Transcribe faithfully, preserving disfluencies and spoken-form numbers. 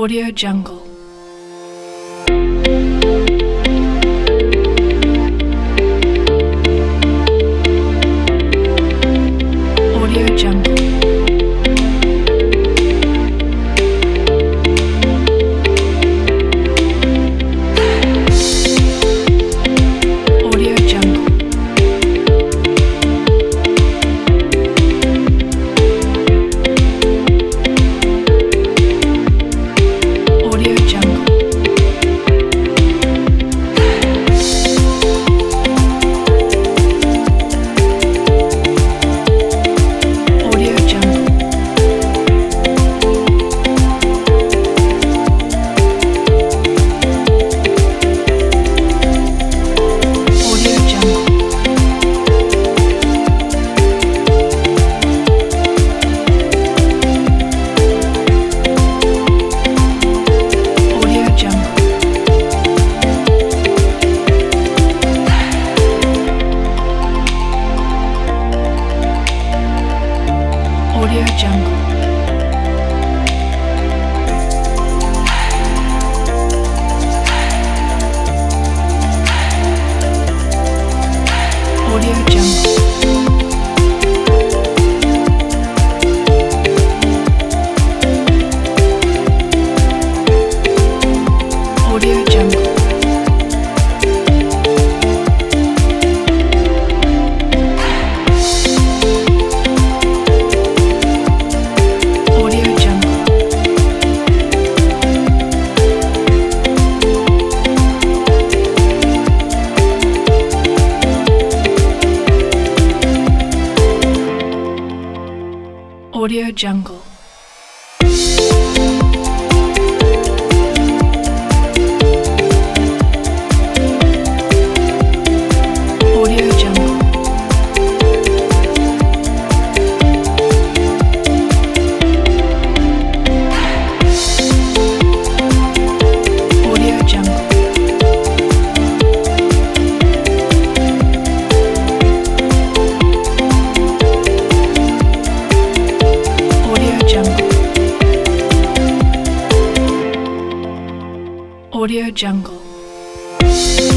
Audio Jungle. Audio Jungle. Audio Jungle. Audio Jungle. Audio Jungle. Audio Jungle. Audio Jungle. Audio Jungle. Audio Jungle. Audio Jungle. Audio Jungle. Audio Jungle. Audio Jungle. Audio Jungle. Audio Jungle. Audio Jungle.